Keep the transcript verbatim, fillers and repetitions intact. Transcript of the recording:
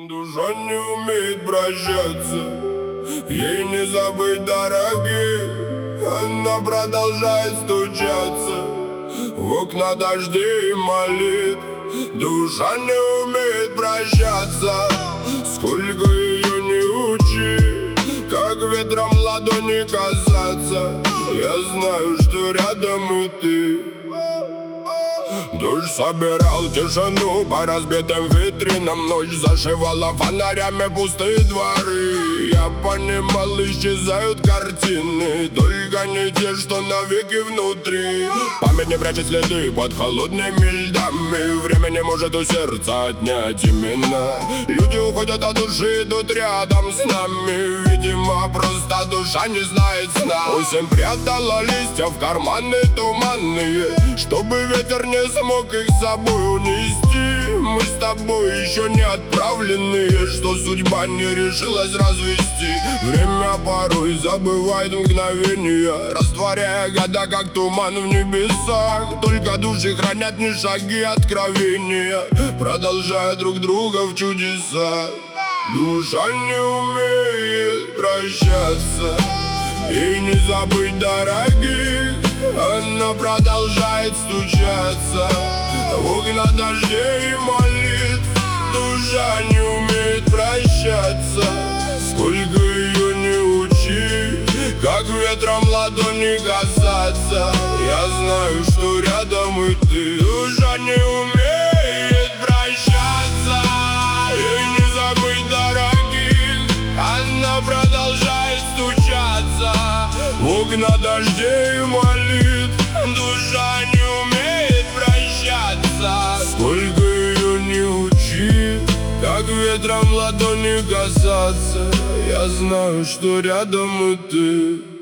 Душа не умеет прощаться, ей не забыть дорогих. Она продолжает стучаться в окна дождей и молит. Душа не умеет прощаться, сколько ее не учи, как ветром ладони касаться. Я знаю, что рядом и ты. Дождь собирал тишину по разбитым витринам, ночь зашивала фонарями пустые дворы. Я понимал, исчезают картины, только не те, что навеки внутри. Память не прячет следы под холодными льдами, время не может у сердца отнять имена. Люди уходят от души, идут рядом с нами, видимо, просто душа не знает сна. Осень прятала листья в карманы туманные, чтобы ветер не смог их с собой унести. Мы с тобой еще не отправленные, что судьба не решилась развести. Время порой забывает мгновения, растворяя года, как туман в небесах. Только души хранят не шаги откровения, продолжая друг друга в чудесах. Душа не умеет прощаться, и не забыть дорогих. Она продолжает стучаться в окна дождей и молит. Душа не умеет прощаться, сколько ее не учи, как ветром ладони касаться. Я знаю, что рядом и ты. Душа не умеет прощаться, и не забыть дорогих. Она продолжает стучаться в окна дождей и молит. Душа не умеет прощаться, сколько ее не учи, как ветром ладони касаться. Я знаю, что рядом и ты.